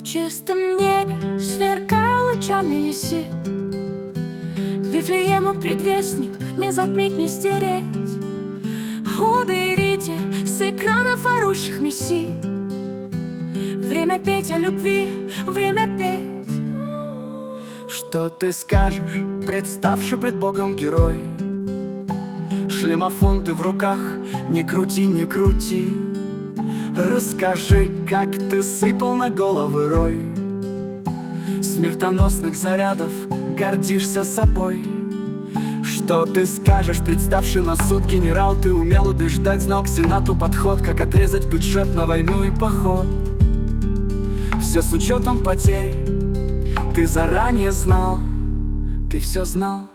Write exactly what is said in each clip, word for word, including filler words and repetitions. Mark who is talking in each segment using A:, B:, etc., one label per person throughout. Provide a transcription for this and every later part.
A: чистом небе, сверкая лучами висит. Вифлеему предвестник, не затмить, не стереть. Ударите с экранов орущих мессий. Время петь о любви, время петь.
B: Что ты скажешь, представший пред Богом герой? Шлемофон ты в руках, не крути, не крути. Расскажи, как ты сыпал на головы рой смертоносных зарядов, гордишься собой. Что ты скажешь, представший на суд генерал? Ты умел убеждать, знал к сенату подход, как отрезать бюджет на войну и поход. Все с учетом потерь, ты заранее знал, ты все знал.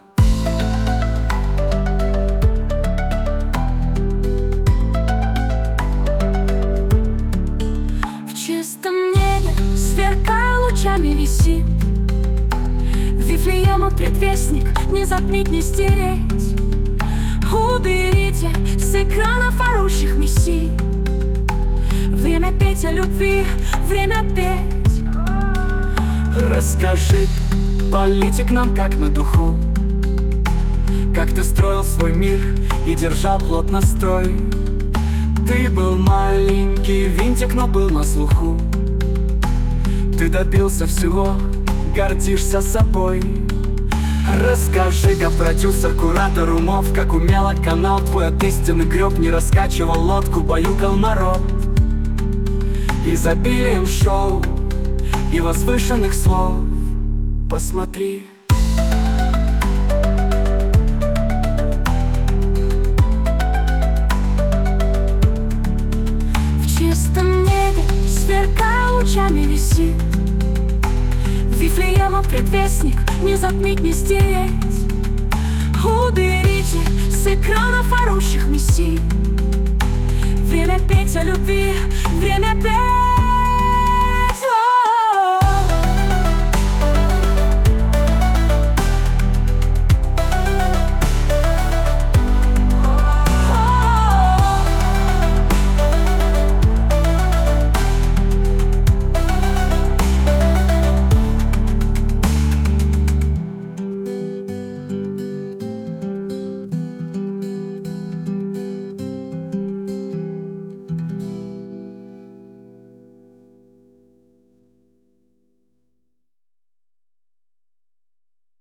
A: В чистом небе, сверкая лучами висит. Вифлеему предвестник, не затмить, не стереть. Уберите с экранов орущих мессий. Время петь о любви, время петь.
B: Расскажи, политик, нам как на духу, как ты строил свой мир и держал плотно строй. Ты был маленький винтик, но был на слуху. Ты добился всего, гордишься собой. Расскажи, как продюсер, куратор умов, как умело канал твой от истины греб, не раскачивал лодку, баюкал народ изобилием шоу и возвышенных слов. Посмотри.
A: В чистом небе, сверкая лучами висит. Вифлеему предвестник, не затмить, не стереть. Уберите с экранов орущих мессий. Время петь о любви, время петь.